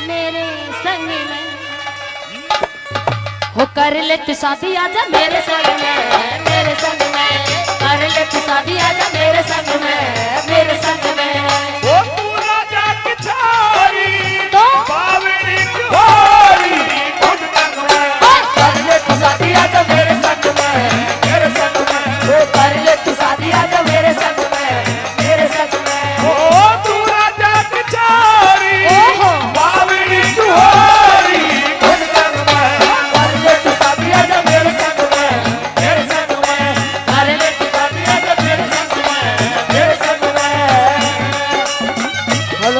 मेरे संग में हो कर ले तू शादी आजा मेरे संग में, मेरे संग में कर ले तू शादी आजा मेरे संग में, मेरे संग में। वो तू राजा की छारी तो बावड़ी की होरी खुद तक में कर ले तू शादी आजा मेरे संग में, मेरे संग में। वो कर ले तू शादी आजा मेरे संग में, मेरे संग में। वो तू राजा की छारी ओहो बावड़ी की होरी खुद तक में कर ले तू शादी आजा मेरे संग में, मेरे संग में। कर ले तू शादी आजा मेरे संग में, मेरे संग में। हेलो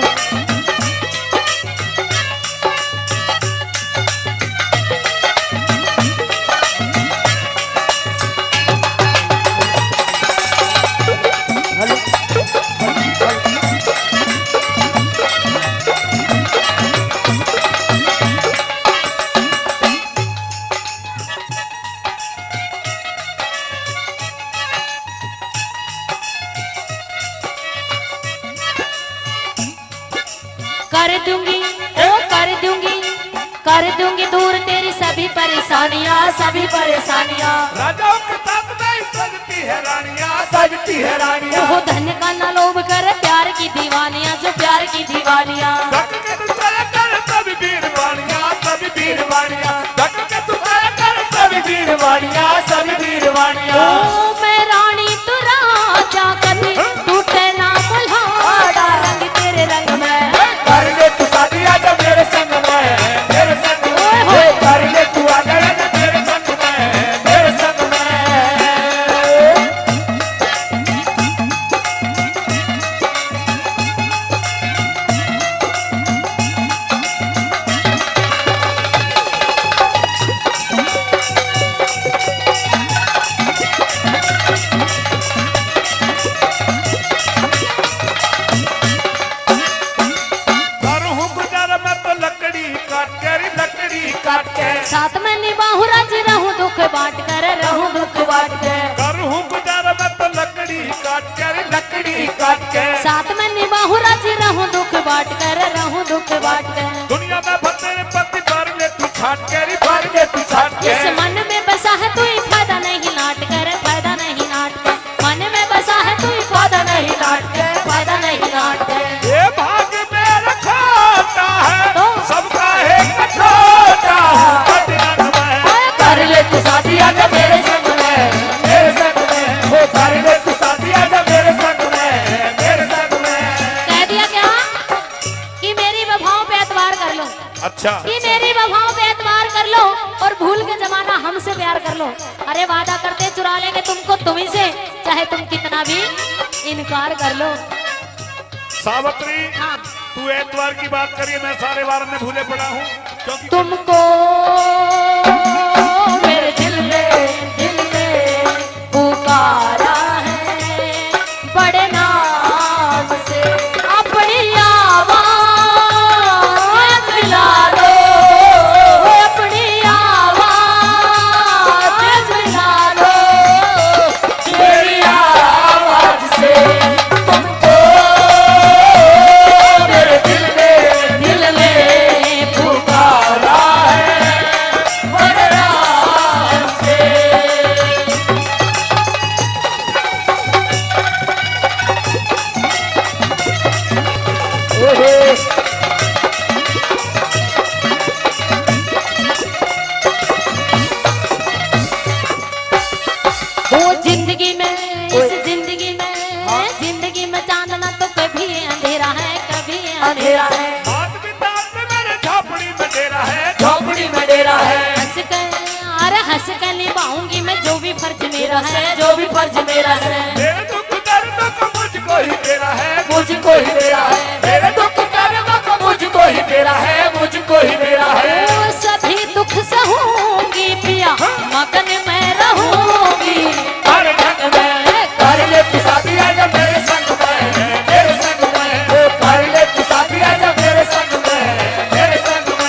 कर दूंगी दूर तेरी सभी परेशानियाँ, सभी परेशानियाँ। राजाओं के साथ में सजती है रानियां, सजती है रानियां। वो धन का न लोभ कर प्यार की दीवानियाँ, जो प्यार की दीवानियाँ। धक के तू चला कर सभी वीर वाणियां, सभी वीर वाणियां। धक के तू चला कर सभी वीर वाणियां, सभी वीर वाणियां। ओ मैं रानी तू राजा कभी टूटे ना मुल्हाड़ा, रंग तेरे रंग में कर ले तू शादी आजा मेरे संग में, मेरे संग में। कर ले तू आजा मेरे संग में, मेरे संग में। काट के साथ में निभाऊं राज रहूं दुख बांट कर, रहूं दुख बांट के। करूं गुजारा मैं तो लकड़ी काट कर, लकड़ी काट के। साथ में निभाऊं राज रहूं दुख बांट कर, रहूं दुख बांट के। दुनिया में भतेरे पति भर ले तू छाट के, भर ले तू छाट के। इस मन में बसा है तू ही फायदा नहीं नाट कर, फायदा नहीं नाट के। मन में बसा है तू ही फायदा नहीं नाट के, फायदा नहीं नाट के। ये भाग में रखा है तो सबका है कठोटा कर ले तू शादी आजा मेरे संग में, मेरे संग में। वो कर ले तू शादी आजा मेरे संग में, मेरे संग में। कह दिया क्या कि मेरी वफाओं पे एतबार कर लो, अच्छा कि मेरी वफाओं पे एतबार कर लो और भूल के जमाना हमसे प्यार कर लो। अरे वादा करते चुरा लेंगे तुमको तुम्ही से, चाहे तुम कितना भी इनकार कर लो। सावित्री हाँ तू एतवार की बात करिए, मैं सारे वार में भूले पड़ा हूँ क्योंकि तुमको मेरे दिल में पुकारा है बड़े नाम से, अपनी आवाज मिला दो, अपनी आवाज मिला दो मेरी आवाज से। तुमको मेरे दिल में पुकारा है बड़े नाम से। वो जिंदगी में, इस जिंदगी में चांदना तो कभी अंधेरा है, कभी अंधेरा है। बात बितात में मेरे झोपड़ी में डेरा है, झोपड़ी में डेरा है। हंस कर निभाऊंगी मैं जो भी फर्ज मेरा है, जो भी फर्ज मेरा है। मेरे दुख दर्द को मुझको ही तेरा है, मुझको ही मेरा है। मेरे दुख दर्द को मुझको ही तेरा है, मुझको ही तेरा है। वो सभी दुख सहूंगी पिया, मगन में रहूंगी हर ढंग में कर ले तू शादी आजा मेरे संग में, मेरे संग में। वो कर ले तू शादी आजा मेरे संग में, मेरे संग में।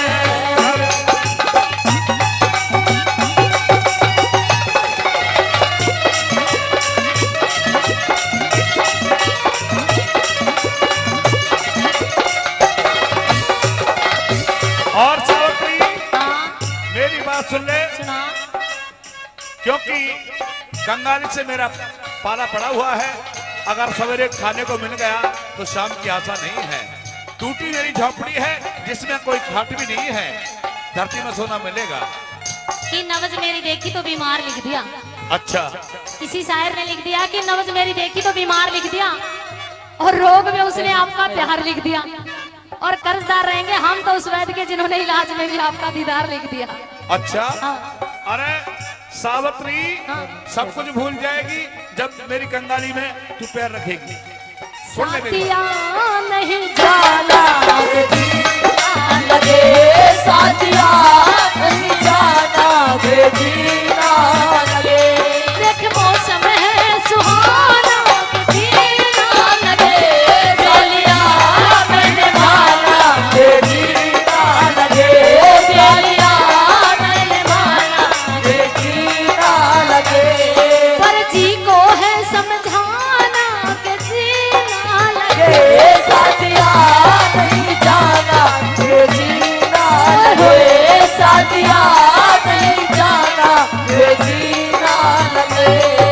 और सावित्री हाँ मेरी बात सुन ले, सुना। क्योंकि कंगाली से मेरा पाला पड़ा हुआ है। अगर सवेरे खाने को मिल गया तो शाम की आशा नहीं है। टूटी मेरी झोपड़ी है जिसमें कोई खाट भी नहीं है। धरती में सोना मिलेगा। कि नवज मेरी देखी तो बीमार लिख दिया। अच्छा, किसी शायर ने लिख दिया कि नवज मेरी देखी तो बीमार लिख दिया, और रोग में उसने आपका प्यार लिख दिया, और कर्जदार रहेंगे हम तो उस वैद्य के जिन्होंने इलाज में भी आपका दीदार लिख दिया। अच्छा। हाँ। अरे सावित्री हाँ। सब कुछ भूल जाएगी जब मेरी कंगाली में तू पैर रखेगी। सुन ले मेरी साथिया बात। नहीं जाना जीना लगे साथिया नहीं जाना वे जीना लगे। देख मौसम है सुहाना जीना लगे। सालिया मैंने माना वे जीना लगे। सालिया मैंने माना वे जीना लगे। पर जी को है समझाना कि जीना लगे। ये साथिया नहीं जाना वे जीना लगे। साथिया नहीं जाना वे जीना लगे।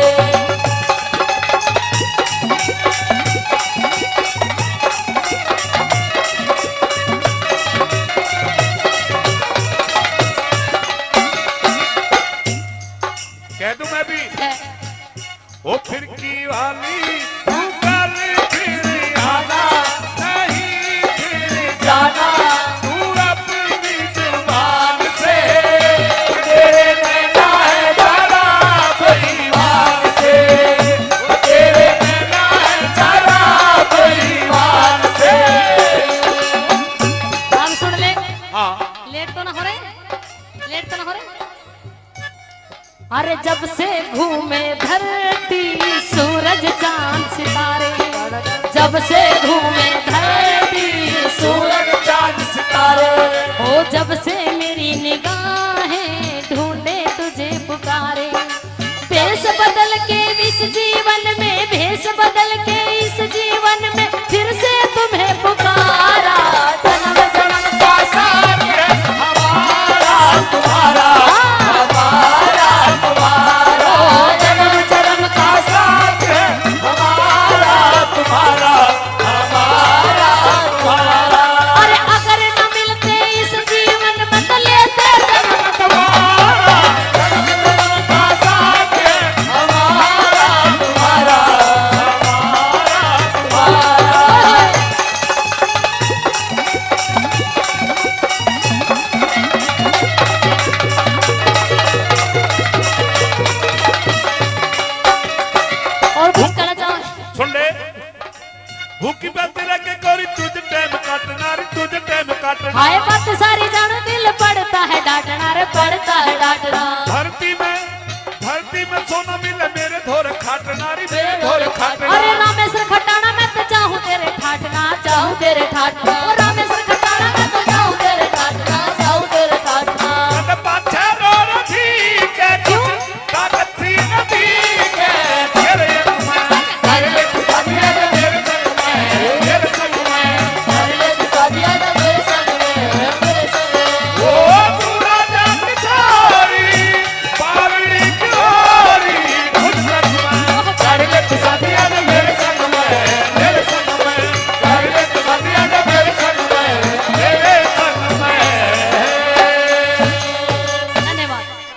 कह दूं मैं भी, ओ फिरकी वाली तू कल फिर आना नहीं फिर जाना तू अपनी जुबान से तेरे नैना है जरा बेईमान से। तेरे नैना है जरा बेईमान से। हम सुन ले, हाँ लेट तो ना हो रहे, लेट तो ना हो रहे। अरे जब से घूमे धरती सूरज चांद सितारे, जब से घूमे धरती सूरज चांद सितारे। हो जब से मेरी निगाहें ढूंढे तुझे पुकारे। भेष बदल के इस जीवन में, भेष बदल के इस जीवन में फिर से तुम्हें पुकारा। जन्म जन्म का साथ है हमारा तुम्हारा। हमारा तुम्हारा जन्म जन्म का साथ है हमारा तुम्हारा। हमारा तुम्हारा अरे अगर न मिलते इस जीवन में तो लेते जन्म तुम्हारा। जन्म जन्म का साथ है हमारा तुम्हारा। हमारा तुम्हारा और कुछ कहना चाहो? सुन ले, भूखी पैसे रह के गोरी तुझ टाइम काटना रे तुझ टाइम काटना। हाय बात सारी जानो दिल पड़ता है डांटना रे पड़ता है डांटना।